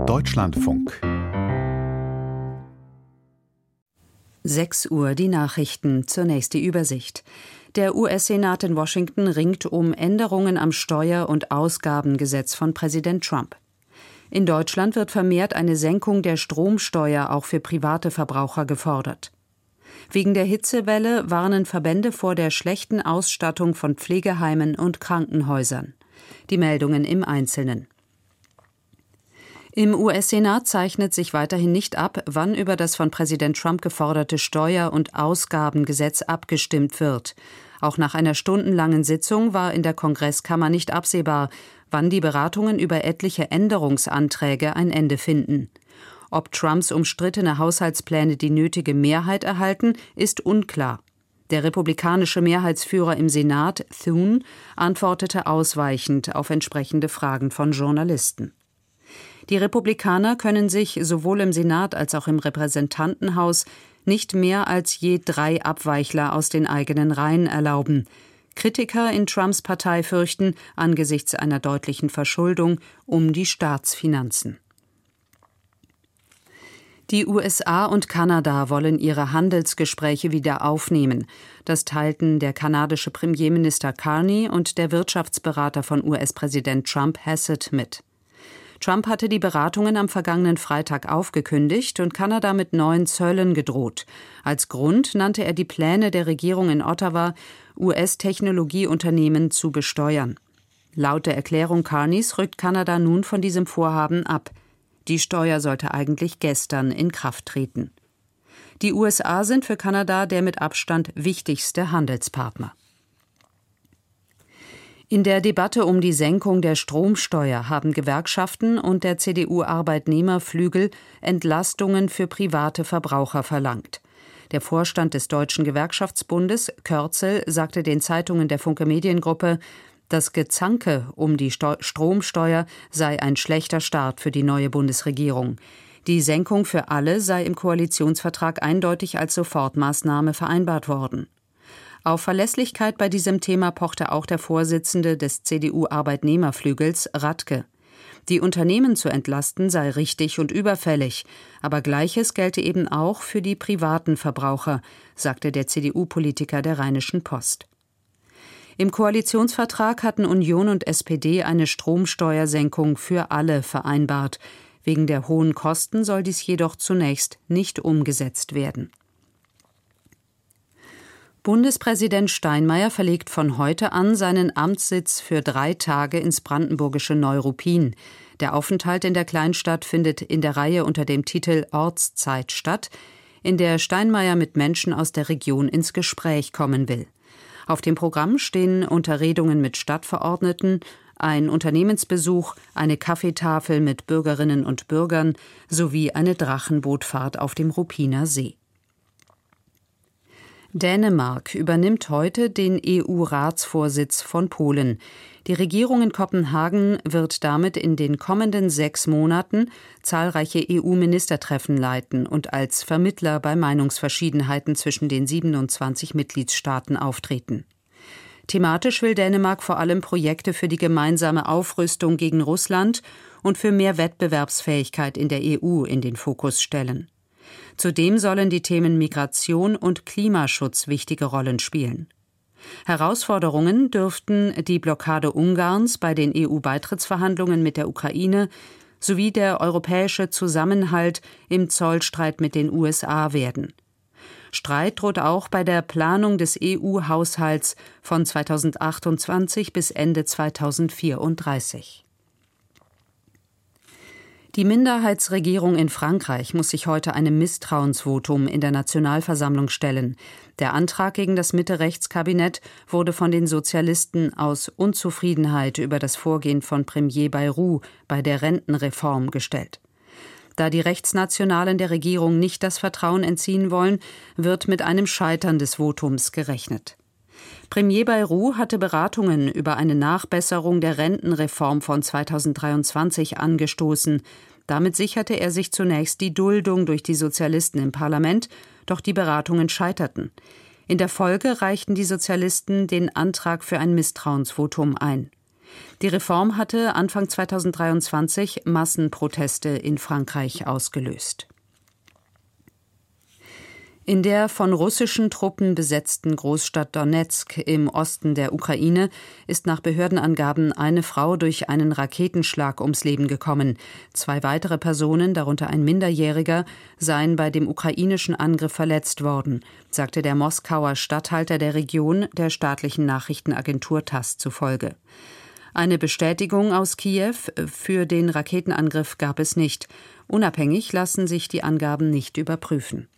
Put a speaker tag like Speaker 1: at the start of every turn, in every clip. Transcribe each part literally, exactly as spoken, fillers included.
Speaker 1: Deutschlandfunk.
Speaker 2: sechs Uhr die Nachrichten, zunächst die Übersicht. Der U S-Senat in Washington ringt um Änderungen am Steuer- und Ausgabengesetz von Präsident Trump. In Deutschland wird vermehrt eine Senkung der Stromsteuer auch für private Verbraucher gefordert. Wegen der Hitzewelle warnen Verbände vor der schlechten Ausstattung von Pflegeheimen und Krankenhäusern. Die Meldungen im Einzelnen. Im U S-Senat zeichnet sich weiterhin nicht ab, wann über das von Präsident Trump geforderte Steuer- und Ausgabengesetz abgestimmt wird. Auch nach einer stundenlangen Sitzung war in der Kongresskammer nicht absehbar, wann die Beratungen über etliche Änderungsanträge ein Ende finden. Ob Trumps umstrittene Haushaltspläne die nötige Mehrheit erhalten, ist unklar. Der republikanische Mehrheitsführer im Senat, Thune, antwortete ausweichend auf entsprechende Fragen von Journalisten. Die Republikaner können sich sowohl im Senat als auch im Repräsentantenhaus nicht mehr als je drei Abweichler aus den eigenen Reihen erlauben. Kritiker in Trumps Partei fürchten angesichts einer deutlichen Verschuldung um die Staatsfinanzen. Die U S A und Kanada wollen ihre Handelsgespräche wieder aufnehmen. Das teilten der kanadische Premierminister Carney und der Wirtschaftsberater von U S-Präsident Trump, Hassett, mit. Trump hatte die Beratungen am vergangenen Freitag aufgekündigt und Kanada mit neuen Zöllen gedroht. Als Grund nannte er die Pläne der Regierung in Ottawa, U S-Technologieunternehmen zu besteuern. Laut der Erklärung Carneys rückt Kanada nun von diesem Vorhaben ab. Die Steuer sollte eigentlich gestern in Kraft treten. Die U S A sind für Kanada der mit Abstand wichtigste Handelspartner. In der Debatte um die Senkung der Stromsteuer haben Gewerkschaften und der C D U-Arbeitnehmerflügel Entlastungen für private Verbraucher verlangt. Der Vorstand des Deutschen Gewerkschaftsbundes, Körzel, sagte den Zeitungen der Funke Mediengruppe, das Gezanke um die Sto- Stromsteuer sei ein schlechter Start für die neue Bundesregierung. Die Senkung für alle sei im Koalitionsvertrag eindeutig als Sofortmaßnahme vereinbart worden. Auf Verlässlichkeit bei diesem Thema pochte auch der Vorsitzende des C D U-Arbeitnehmerflügels, Radke. Die Unternehmen zu entlasten sei richtig und überfällig, aber Gleiches gelte eben auch für die privaten Verbraucher, sagte der C D U-Politiker der Rheinischen Post. Im Koalitionsvertrag hatten Union und S P D eine Stromsteuersenkung für alle vereinbart. Wegen der hohen Kosten soll dies jedoch zunächst nicht umgesetzt werden. Bundespräsident Steinmeier verlegt von heute an seinen Amtssitz für drei Tage ins brandenburgische Neuruppin. Der Aufenthalt in der Kleinstadt findet in der Reihe unter dem Titel Ortszeit statt, in der Steinmeier mit Menschen aus der Region ins Gespräch kommen will. Auf dem Programm stehen Unterredungen mit Stadtverordneten, ein Unternehmensbesuch, eine Kaffeetafel mit Bürgerinnen und Bürgern sowie eine Drachenbootfahrt auf dem Ruppiner See. Dänemark übernimmt heute den E U-Ratsvorsitz von Polen. Die Regierung in Kopenhagen wird damit in den kommenden sechs Monaten zahlreiche E U-Ministertreffen leiten und als Vermittler bei Meinungsverschiedenheiten zwischen den siebenundzwanzig Mitgliedstaaten auftreten. Thematisch will Dänemark vor allem Projekte für die gemeinsame Aufrüstung gegen Russland und für mehr Wettbewerbsfähigkeit in der E U in den Fokus stellen. Zudem sollen die Themen Migration und Klimaschutz wichtige Rollen spielen. Herausforderungen dürften die Blockade Ungarns bei den E U-Beitrittsverhandlungen mit der Ukraine sowie der europäische Zusammenhalt im Zollstreit mit den U S A werden. Streit droht auch bei der Planung des E U-Haushalts von zweitausendachtundzwanzig bis Ende zweitausendvierunddreißig. Die Minderheitsregierung in Frankreich muss sich heute einem Misstrauensvotum in der Nationalversammlung stellen. Der Antrag gegen das Mitte-Rechts-Kabinett wurde von den Sozialisten aus Unzufriedenheit über das Vorgehen von Premier Bayrou bei der Rentenreform gestellt. Da die Rechtsnationalen der Regierung nicht das Vertrauen entziehen wollen, wird mit einem Scheitern des Votums gerechnet. Premier Bayrou hatte Beratungen über eine Nachbesserung der Rentenreform von zweitausenddreiundzwanzig angestoßen. Damit sicherte er sich zunächst die Duldung durch die Sozialisten im Parlament, doch die Beratungen scheiterten. In der Folge reichten die Sozialisten den Antrag für ein Misstrauensvotum ein. Die Reform hatte Anfang zweitausenddreiundzwanzig Massenproteste in Frankreich ausgelöst. In der von russischen Truppen besetzten Großstadt Donezk im Osten der Ukraine ist nach Behördenangaben eine Frau durch einen Raketenschlag ums Leben gekommen. Zwei weitere Personen, darunter ein Minderjähriger, seien bei dem ukrainischen Angriff verletzt worden, sagte der Moskauer Statthalter der Region der staatlichen Nachrichtenagentur TASS zufolge. Eine Bestätigung aus Kiew für den Raketenangriff gab es nicht. Unabhängig lassen sich die Angaben nicht überprüfen.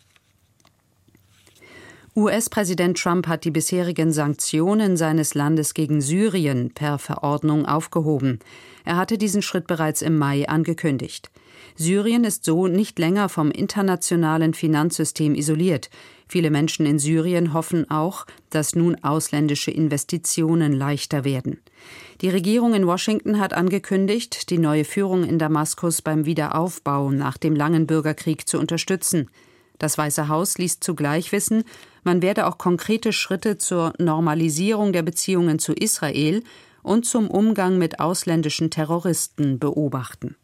Speaker 2: U S-Präsident Trump hat die bisherigen Sanktionen seines Landes gegen Syrien per Verordnung aufgehoben. Er hatte diesen Schritt bereits im Mai angekündigt. Syrien ist so nicht länger vom internationalen Finanzsystem isoliert. Viele Menschen in Syrien hoffen auch, dass nun ausländische Investitionen leichter werden. Die Regierung in Washington hat angekündigt, die neue Führung in Damaskus beim Wiederaufbau nach dem langen Bürgerkrieg zu unterstützen. Das Weiße Haus ließ zugleich wissen, man werde auch konkrete Schritte zur Normalisierung der Beziehungen zu Israel und zum Umgang mit ausländischen Terroristen beobachten.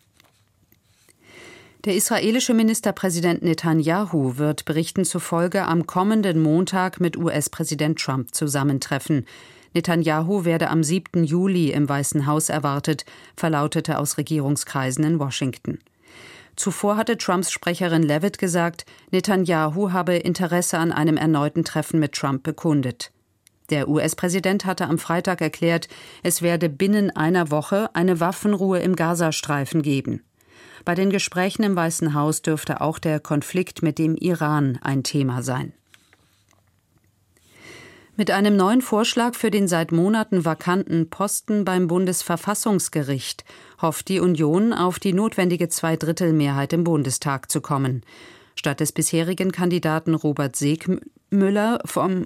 Speaker 2: Der israelische Ministerpräsident Netanyahu wird Berichten zufolge am kommenden Montag mit U S-Präsident Trump zusammentreffen. Netanyahu werde am siebten Juli im Weißen Haus erwartet, verlautete aus Regierungskreisen in Washington. Zuvor hatte Trumps Sprecherin Leavitt gesagt, Netanyahu habe Interesse an einem erneuten Treffen mit Trump bekundet. Der U S-Präsident hatte am Freitag erklärt, es werde binnen einer Woche eine Waffenruhe im Gazastreifen geben. Bei den Gesprächen im Weißen Haus dürfte auch der Konflikt mit dem Iran ein Thema sein. Mit einem neuen Vorschlag für den seit Monaten vakanten Posten beim Bundesverfassungsgericht hofft die Union, auf die notwendige Zweidrittelmehrheit im Bundestag zu kommen. Statt des bisherigen Kandidaten Robert Segmüller vom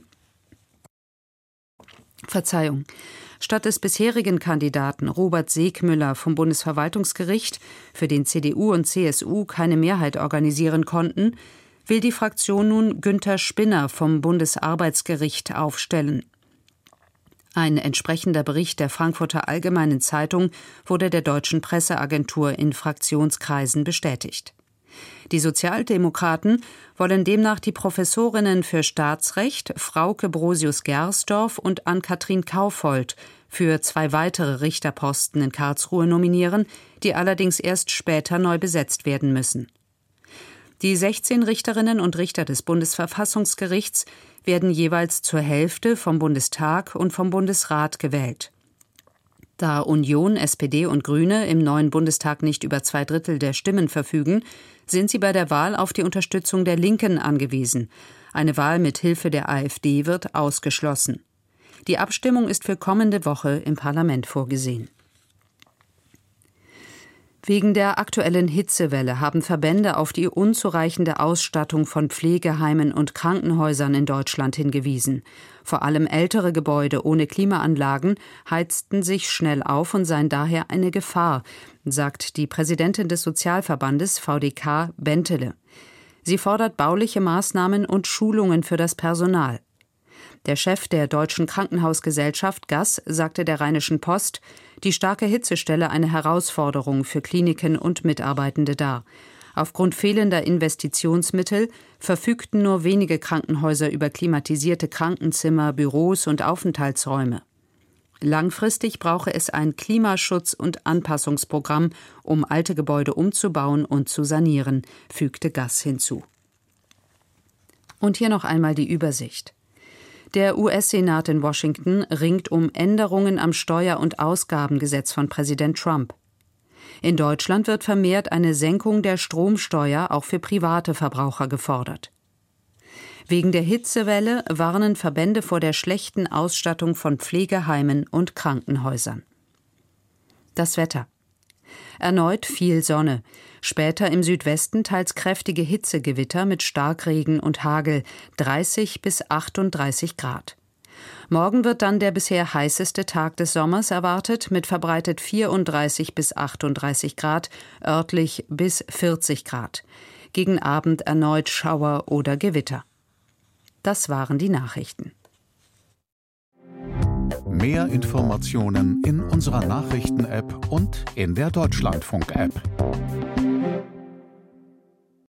Speaker 2: Verzeihung. Statt des bisherigen Kandidaten Robert Segmüller vom Bundesverwaltungsgericht, für den C D U und C S U keine Mehrheit organisieren konnten, will die Fraktion nun Günther Spinner vom Bundesarbeitsgericht aufstellen. Ein entsprechender Bericht der Frankfurter Allgemeinen Zeitung wurde der deutschen Presseagentur in Fraktionskreisen bestätigt. Die Sozialdemokraten wollen demnach die Professorinnen für Staatsrecht Frauke Brosius-Gersdorf und Ann-Kathrin Kaufold für zwei weitere Richterposten in Karlsruhe nominieren, die allerdings erst später neu besetzt werden müssen. Die sechzehn Richterinnen und Richter des Bundesverfassungsgerichts werden jeweils zur Hälfte vom Bundestag und vom Bundesrat gewählt. Da Union, S P D und Grüne im neuen Bundestag nicht über zwei Drittel der Stimmen verfügen, sind sie bei der Wahl auf die Unterstützung der Linken angewiesen. Eine Wahl mit Hilfe der AfD wird ausgeschlossen. Die Abstimmung ist für kommende Woche im Parlament vorgesehen. Wegen der aktuellen Hitzewelle haben Verbände auf die unzureichende Ausstattung von Pflegeheimen und Krankenhäusern in Deutschland hingewiesen. Vor allem ältere Gebäude ohne Klimaanlagen heizten sich schnell auf und seien daher eine Gefahr, sagt die Präsidentin des Sozialverbandes V D K Bentele. Sie fordert bauliche Maßnahmen und Schulungen für das Personal. Der Chef der Deutschen Krankenhausgesellschaft G A S sagte der Rheinischen Post, die starke Hitze stelle eine Herausforderung für Kliniken und Mitarbeitende dar. Aufgrund fehlender Investitionsmittel verfügten nur wenige Krankenhäuser über klimatisierte Krankenzimmer, Büros und Aufenthaltsräume. Langfristig brauche es ein Klimaschutz- und Anpassungsprogramm, um alte Gebäude umzubauen und zu sanieren, fügte G A S hinzu. Und hier noch einmal die Übersicht. Der U S-Senat in Washington ringt um Änderungen am Steuer- und Ausgabengesetz von Präsident Trump. In Deutschland wird vermehrt eine Senkung der Stromsteuer auch für private Verbraucher gefordert. Wegen der Hitzewelle warnen Verbände vor der schlechten Ausstattung von Pflegeheimen und Krankenhäusern. Das Wetter. Erneut viel Sonne. Später im Südwesten teils kräftige Hitzegewitter mit Starkregen und Hagel, dreißig bis achtunddreißig Grad. Morgen wird dann der bisher heißeste Tag des Sommers erwartet, mit verbreitet vierunddreißig bis achtunddreißig Grad, örtlich bis vierzig Grad. Gegen Abend erneut Schauer oder Gewitter. Das waren die Nachrichten.
Speaker 1: Mehr Informationen in unserer Nachrichten-App und in der Deutschlandfunk-App.